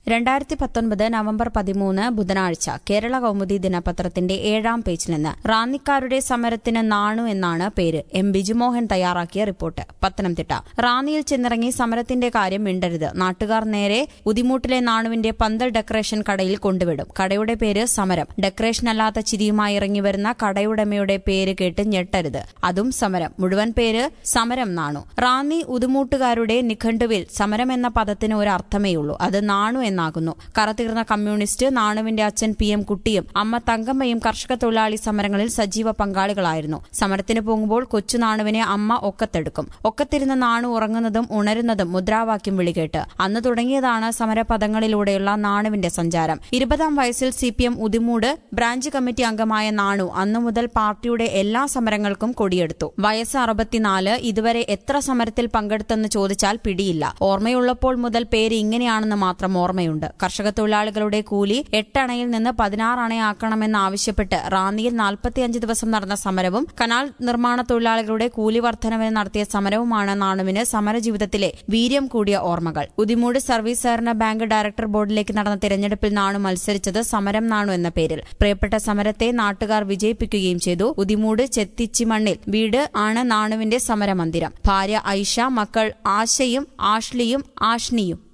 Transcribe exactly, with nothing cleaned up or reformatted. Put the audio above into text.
രണ്ടായിരത്തി പത്തൊൻപത് നവംബർ പതിമൂന്ന് ബുധനാഴ്ച കേരള കൗമുദി ദിനപത്രത്തിന്റെ ഏഴാം പേജിൽ നിന്ന് റാന്നിക്കാരുടെ സമരത്തിന് നാണു എന്നാണ് പേര്. എം ബിജുമോഹൻ തയ്യാറാക്കിയ റിപ്പോർട്ട്. പത്തനംതിട്ട. റാന്നിയിൽ ചെന്നിറങ്ങി സമരത്തിന്റെ കാര്യം മിണ്ടരുത്. നാട്ടുകാർ നേരെ ഉദിമൂട്ടിലെ നാണുവിന്റെ പന്തൽ ഡെക്കറേഷൻ കടയിൽ കൊണ്ടുവിടും. കടയുടെ പേര് സമരം. ഡെക്കറേഷനല്ലാത്ത ചിരിയുമായി ഇറങ്ങിവരുന്ന കടയുടമയുടെ പേര് കേട്ട് ഞെട്ടരുത്. അതും സമരം. മുഴുവൻ പേര് സമരം നാണു. റാന്നി ഉദിമൂട്ടുകാരുടെ നിഘണ്ടുവിൽ സമരം എന്ന പദത്തിന് ഒരു അർത്ഥമേയുള്ളൂ. അത് നാണു എന്നാകുന്നു. കറതീർന്ന കമ്മ്യൂണിസ്റ്റ് നാണുവിന്റെ അച്ഛൻ പി എം കുട്ടിയും അമ്മ തങ്കമ്മയും കർഷക തൊഴിലാളി സമരങ്ങളിൽ സജീവ പങ്കാളികളായിരുന്നു. സമരത്തിന് പോകുമ്പോൾ കൊച്ചു നാണുവിനെ അമ്മ ഒക്കത്തെടുക്കും. ഒക്കത്തിരുന്ന നാണു ഉറങ്ങുന്നതും ഉണരുന്നതും മുദ്രാവാക്യം വിളികേട്ട്. അന്ന് തുടങ്ങിയതാണ് സമരപദങ്ങളിലൂടെയുള്ള നാണുവിന്റെ സഞ്ചാരം. ഇരുപതാം വയസ്സിൽ C P M Udimoodu branch committee അംഗമായ നാണു അന്നു മുതൽ പാർട്ടിയുടെ എല്ലാ സമരങ്ങൾക്കും കൊടിയെടുത്തു. വയസ്സ് അറുപത്തിനാല്. ഇതുവരെ എത്ര സമരത്തിൽ പങ്കെടുത്തെന്ന് ചോദിച്ചാൽ പിടിയില്ല. ഓർമ്മയുള്ളപ്പോൾ മുതൽ പേര് ഇങ്ങനെയാണെന്ന് മാത്രം ഓർമ്മയുണ്ട്. കർഷക തൊഴിലാളികളുടെ കൂലി എട്ടണയിൽ നിന്ന് പതിനാറ് അണയാക്കണമെന്നാവശ്യപ്പെട്ട് റാന്നിയിൽ നാൽപ്പത്തിയഞ്ച് ദിവസം നടന്ന സമരവും കനാൽ നിർമ്മാണ തൊഴിലാളികളുടെ കൂലി വർധനവിന് നടത്തിയ സമരവുമാണ് നാണുവിന് സമരജീവിതത്തിലെ വീര്യം കൂടിയ ഓർമ്മകൾ. ഉദിമൂട് സർവീസ് സഹകരണ ബാങ്ക് ഡയറക്ടർ ബോർഡിലേക്ക് നടന്ന തിരഞ്ഞെടുപ്പിൽ നാണു മത്സരിച്ചത് സമരം നാണു എന്ന പേരിൽ. പ്രിയപ്പെട്ട സമരത്തെ നാട്ടുകാർ വിജയിപ്പിക്കുകയും ചെയ്തു. ഉദിമൂട് ചെത്തിച്ചിമണ്ണിൽ വീട് ആണ് നാണുവിന്റെ സമരമന്ദിരം. ഭാര്യ ഐഷ, മക്കൾ ആശയും ആഷ്ലിയും ആഷ്നിയും.